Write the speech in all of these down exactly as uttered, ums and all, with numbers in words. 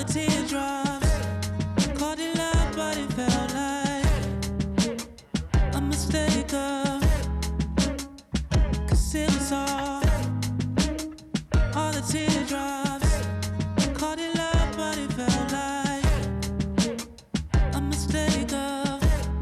the teardrops. Called it love, but it felt like a mistake of, cause it was all, all the teardrops. Called it love, but it felt like a mistake of.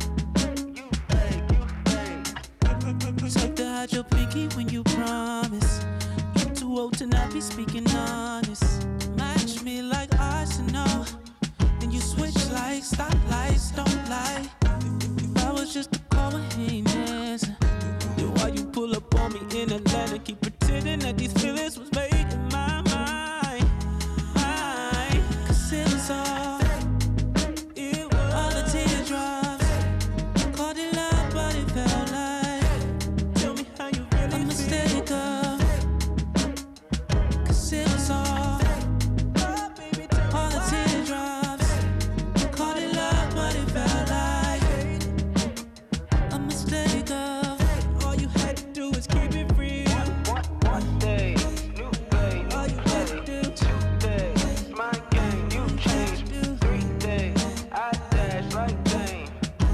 Took to hide your pinky when you promise. You too old to not be speaking honest. Match me like Arsenal, then you switch like stoplights, don't lie. If I was just a call when he ain't answer, then why you pull up on me in Atlanta? Keep pretending that these feelings was made in my mind, mind. Cause it was all, it was all the teardrops. Called it love, but it felt like, tell me how you really a mistake feel. Of, cause it was all, oh, baby, all the teardrops. Called it love, but it felt like a mistake of. All you had to do is keep it real. One, one day, new day, All you had to do, two days, my game, you changed. Three days, I dash like Dane.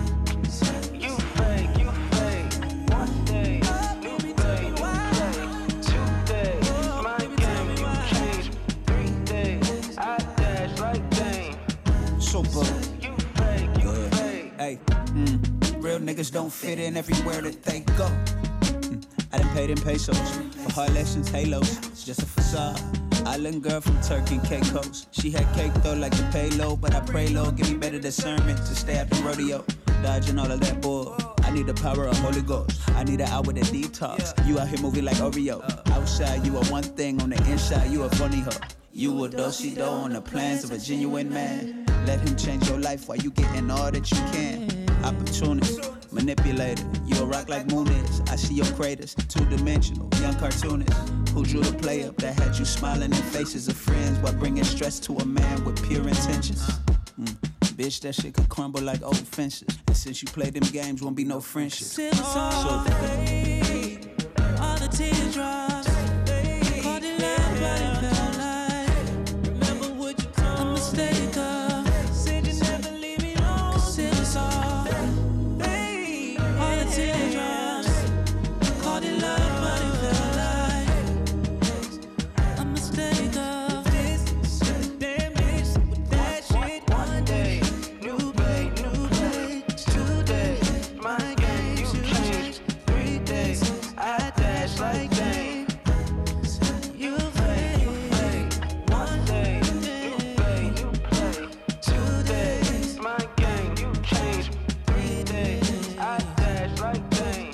You fake, you fake. One day, new day, new play. Two days, my game, you changed. Three days, I dash like Dane. Super. You fake, you Good. fake. Hey, mm, real niggas don't fit in everywhere that they go. Mm, I done paid in pesos for her lessons, halos. It's just a facade. Island girl from Turkey and Caicos. She had cake though like the payload, but I pray Lord give me better discernment to stay at the rodeo. Dodging all of that bull. I need the power of Holy Ghost. I need an hour to detox. You out here moving like Oreo. Outside you are one thing, on the inside you a funny hoe. You a do-si-do on the plans of a genuine man. Let him change your life while you getting all that you can. Opportunist, manipulator. You a rock like Moon is. I see your craters, two-dimensional, young cartoonist. Who drew the play up that had you smiling in faces of friends while bringing stress to a man with pure intentions. Mm. Bitch, that shit could crumble like old fences. And since you play them games, won't be no friendship. cause it was all, So- all the teardrops. Called it love, but it felt like, remember what you told, a mistake of. Said you never leave me alone. Cause it was all, all the teardrops. Called it love, but it felt like a mistake of. This damn bitch with that shit. One day, new day, new play. Two days, my game, you changed. Three days, I dash like Dane. You fake, you fake. One day, new day, new play. Two days, my game, you changed. Three days, I dash like Dane.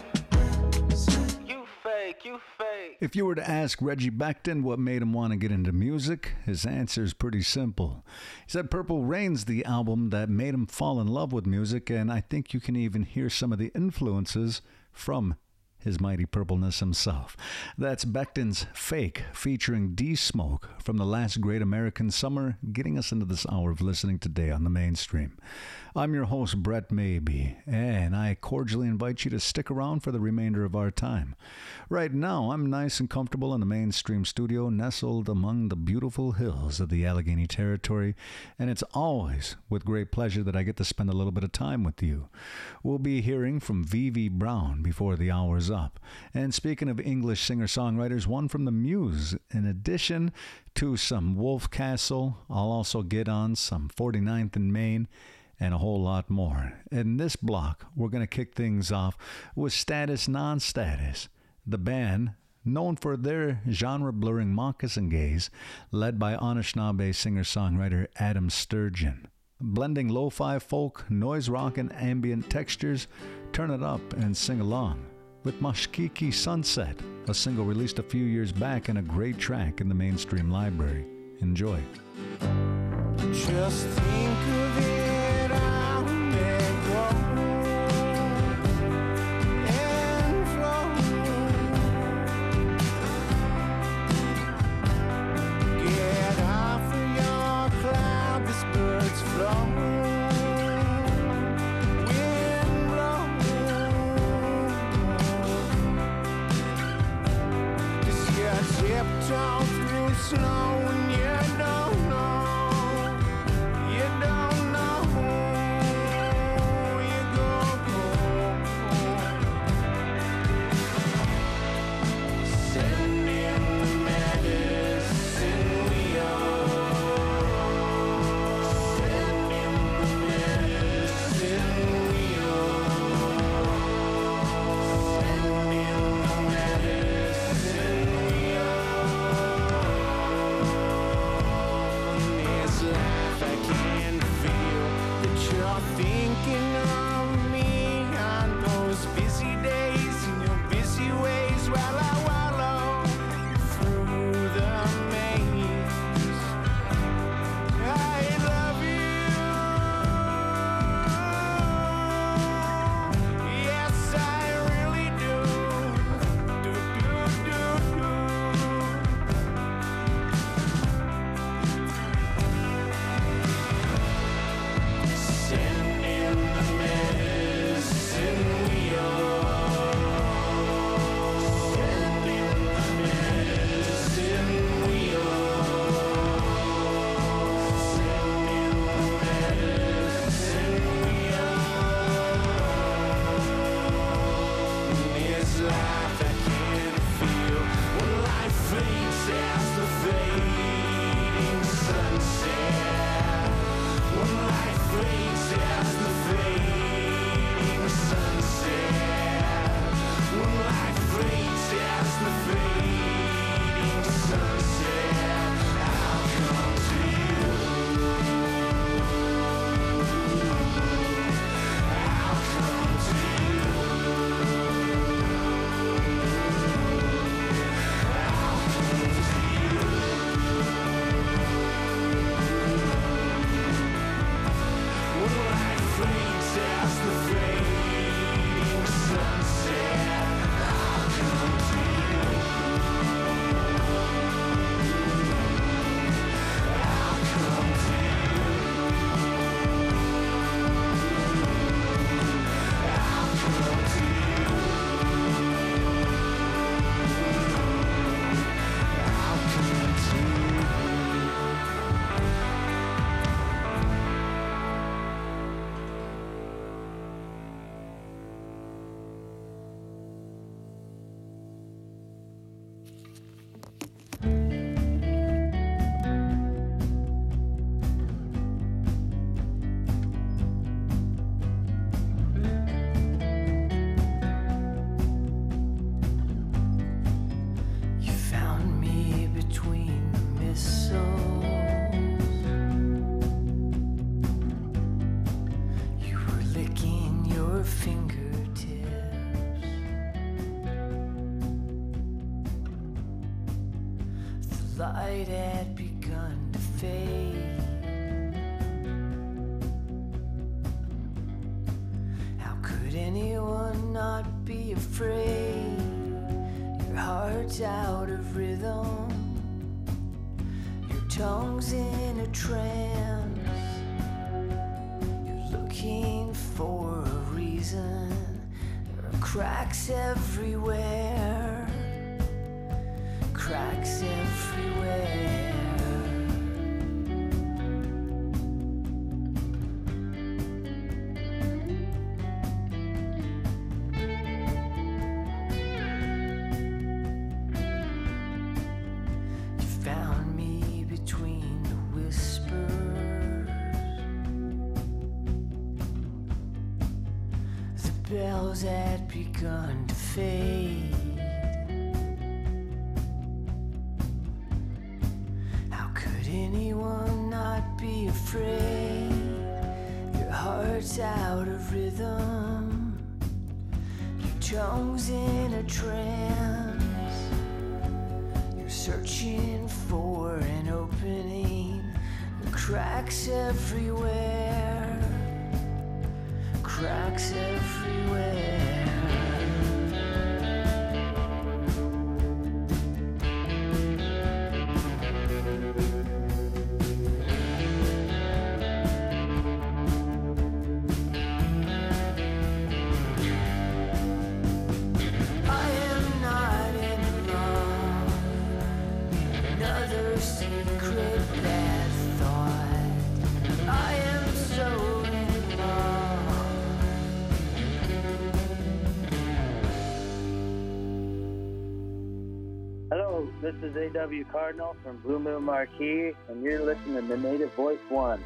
You fake, you fake. If you were to ask Reggie Becton what made him want to get into music, his answer is pretty simple. He said Purple Rain's the album that made him fall in love with music, and I think you can even hear some of the influences from his mighty purpleness himself. That's Becton's Fake, featuring D-Smoke from the last Great American Summer, getting us into this hour of listening today on the Mainstream. I'm your host, Brett Maybe, and I cordially invite you to stick around for the remainder of our time. Right now, I'm nice and comfortable in the Mainstream studio, nestled among the beautiful hills of the Allegheny Territory, and it's always with great pleasure that I get to spend a little bit of time with you. We'll be hearing from Vivi Brown before the hour's up. And speaking of English singer-songwriters, one from the Muse. In addition to some Wolf Castle, I'll also get on some forty-ninth and Main, and a whole lot more. In this block, we're going to kick things off with Status Non-Status, the band known for their genre-blurring moccasin gaze, led by Anishinaabe singer-songwriter Adam Sturgeon. Blending lo-fi folk, noise rock, and ambient textures, turn it up and sing along with Mashkiki Sunset, a single released a few years back and a great track in the Mainstream library. Enjoy. Just think of it out and grow and flow. Get off of your cloud, this bird's flow. Wind blow. Just get tiptoe through snow and you don't know. light had begun to fade. How could anyone not be afraid? Your heart's out of rhythm, your tongue's in a trance. You're looking for a reason. There are cracks everywhere, cracks everywhere. You found me between the whispers. The bells had begun to fade. Anyone not be afraid? Your heart's out of rhythm, your tongue's in a trance. You're searching for an opening, the cracks everywhere, cracks everywhere. This is A W Cardinal from Blue Moon Marquee, and you're listening to The Native Voice One.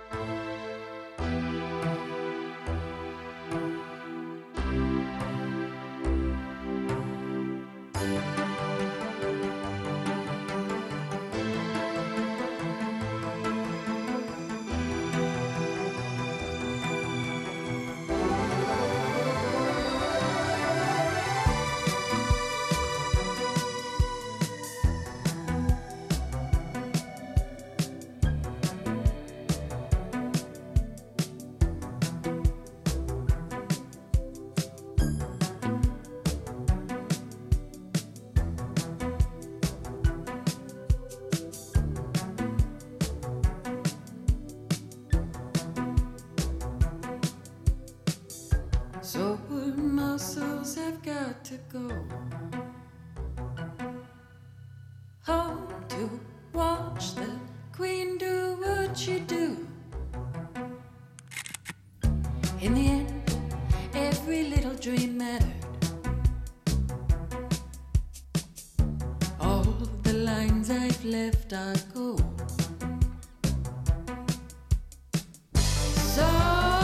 Sore muscles have got to go home to watch the queen do what she do. In the end, every little dream mattered. All the lines I've left are gold. So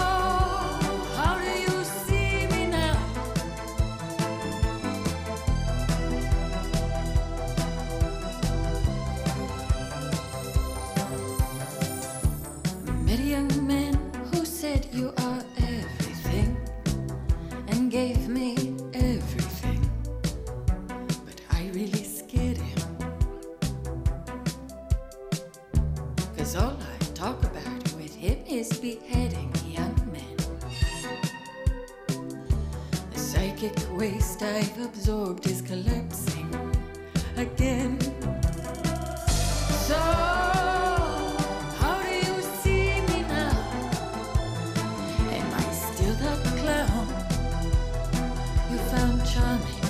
you are everything and gave me everything, but I really scared him, 'cause all I talk about with him is beheading young men. The psychic waste I've absorbed is collapsing again. So charming.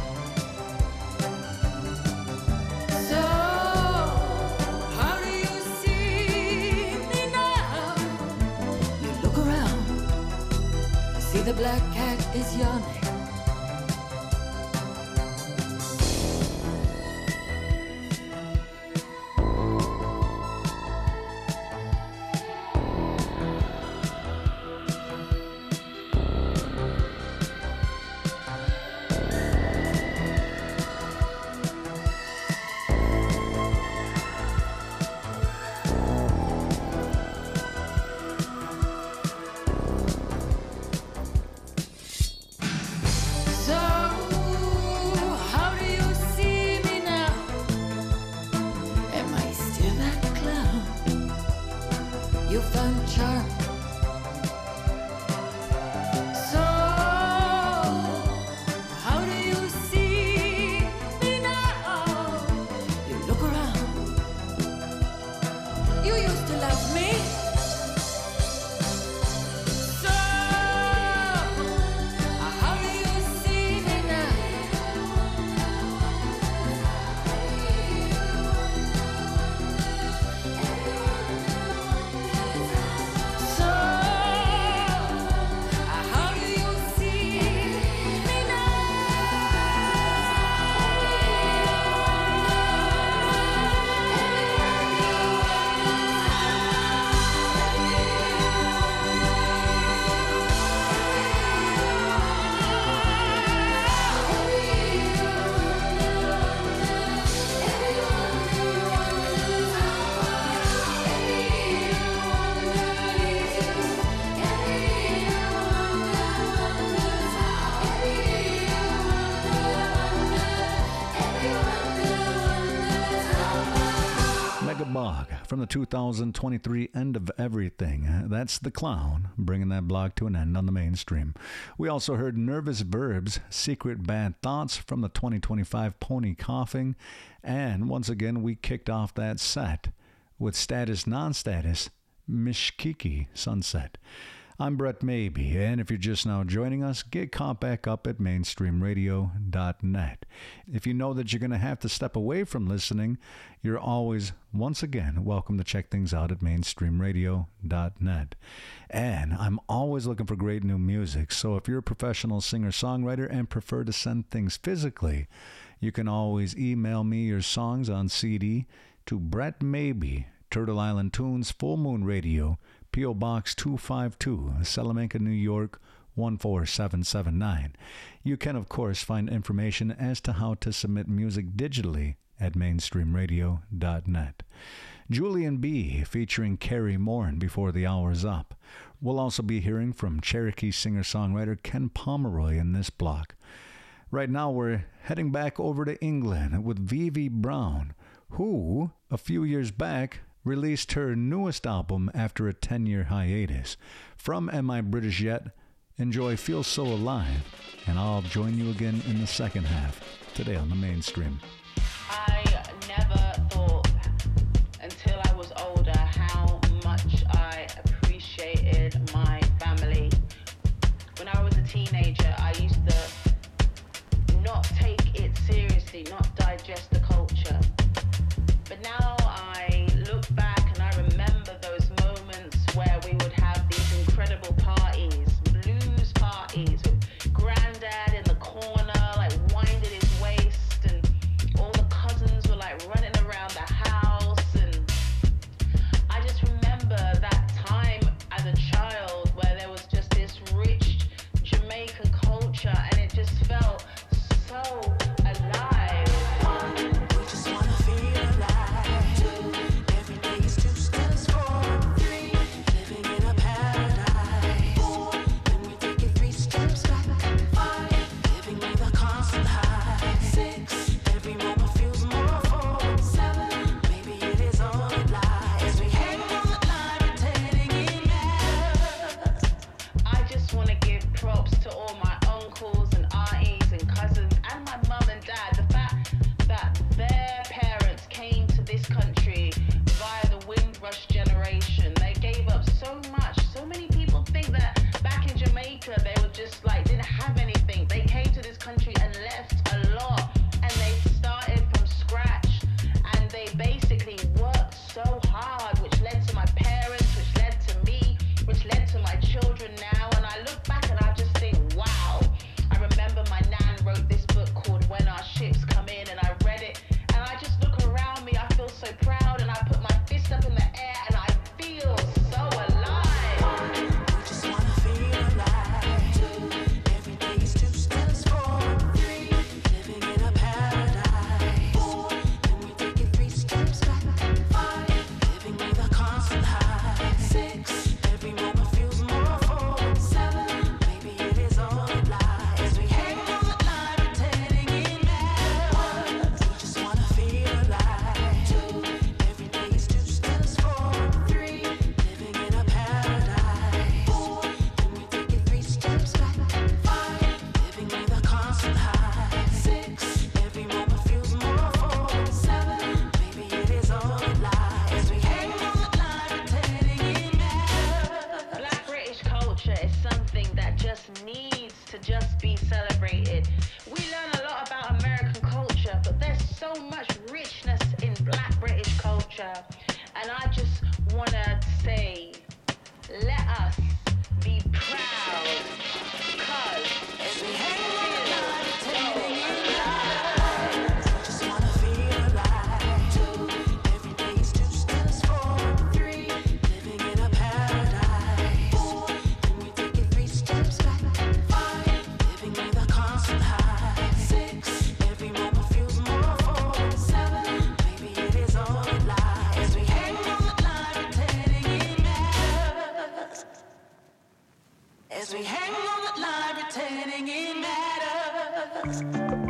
So, how do you see me now? You look around, you see the black cat is yawning. you found charm. So, how do you see me now? You look around. You used to love me. So, how do you see me now? So, how do you see me Megabog from the two thousand twenty-three End of Everything. That's The Clown, bringing that blog to an end on the mainstream. We also heard Nervous Verbs, Secret Bad Thoughts from the twenty twenty-five Pony Coughing. And once again, we kicked off that set with Status Non-Status, Mishkiki Sunset. I'm Brett Maybe, and if you're just now joining us, get caught back up at mainstream radio dot net. If you know that you're going to have to step away from listening, you're always, once again, welcome to check things out at mainstream radio dot net. And I'm always looking for great new music, so if you're a professional singer-songwriter and prefer to send things physically, you can always email me your songs on C D to Brett Maybe, Turtle Island Tunes, Full Moon Radio, P O. Box two five two, Salamanca, New York, one four seven seven nine. You can, of course, find information as to how to submit music digitally at mainstream radio dot net. Julian B. featuring Carrie Morn before the hour's up. We'll also be hearing from Cherokee singer-songwriter Ken Pomeroy in this block. Right now, we're heading back over to England with Vivi Brown, who, a few years back, released her newest album after a ten-year hiatus. From Am I British Yet? Enjoy Feel So Alive, and I'll join you again in the second half, today on the mainstream. I never thought until I was older how much I appreciated my family. When I was a teenager, I used to not take it seriously, not digest the culture. But now I look back and I remember those moments where we would have these incredible parties, blues parties with granddad in the corner, like winding his waist, and As we hang on the line, pretending it matters.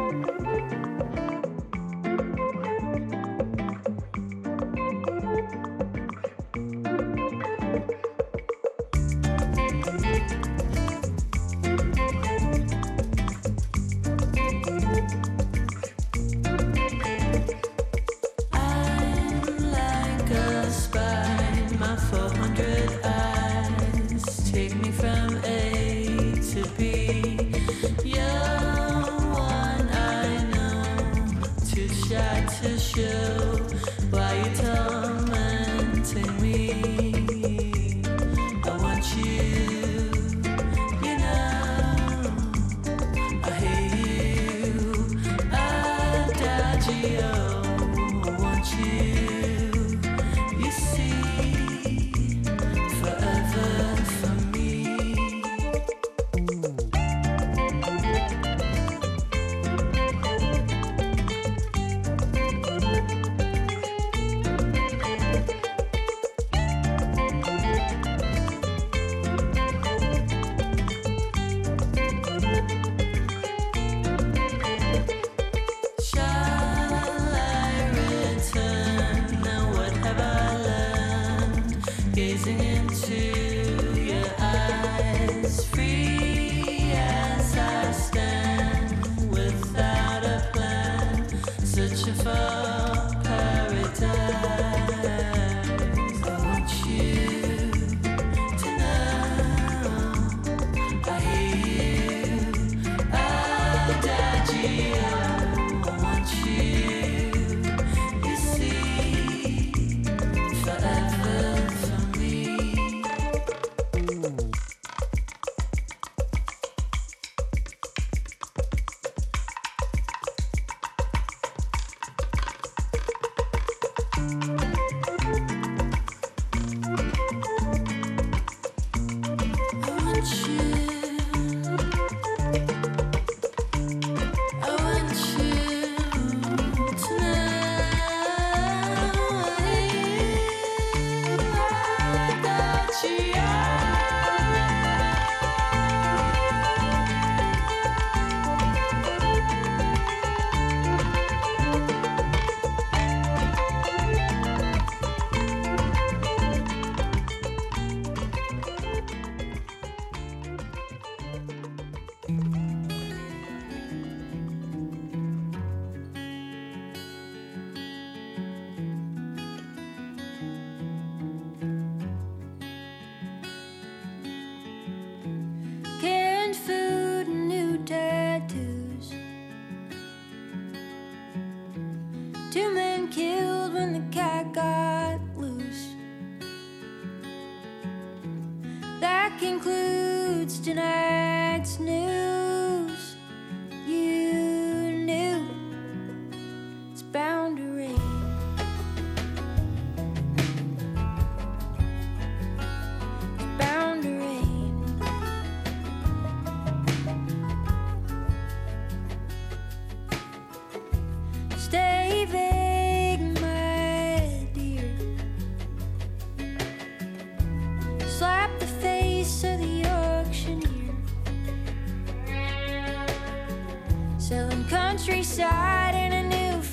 Countryside in a new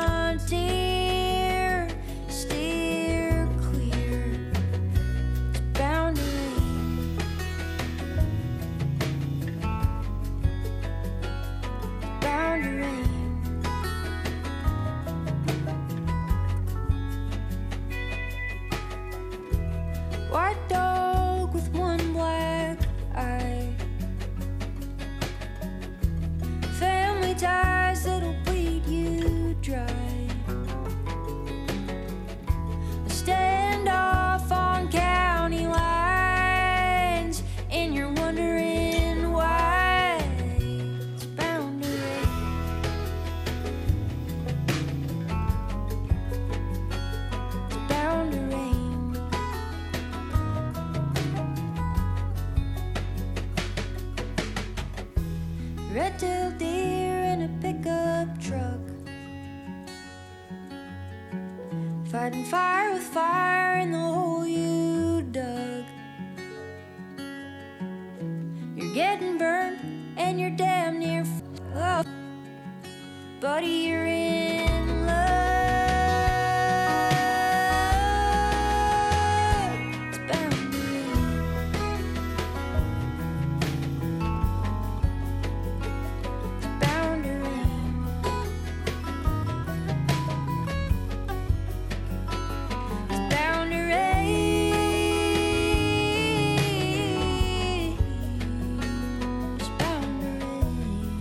frontier, steer clear, it's bound to rain, bound to rain. White dog with one black eye, family ties that'll bleed you dry. A standoff on county lines, and you're wondering why. It's bound to rain. It's bound to rain. Red-tailed deer in a pickup truck, fighting fire with fire in the hole you dug. getting burned and you're damn near f- oh. Buddy, you're in love. It's bound to rain. It's bound to rain. It's bound to rain. It's bound to rain.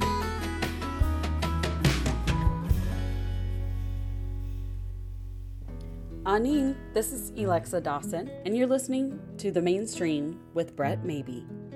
Anin, this is Alexa Dawson, and you're listening to The Mainstream with Brett Maybe.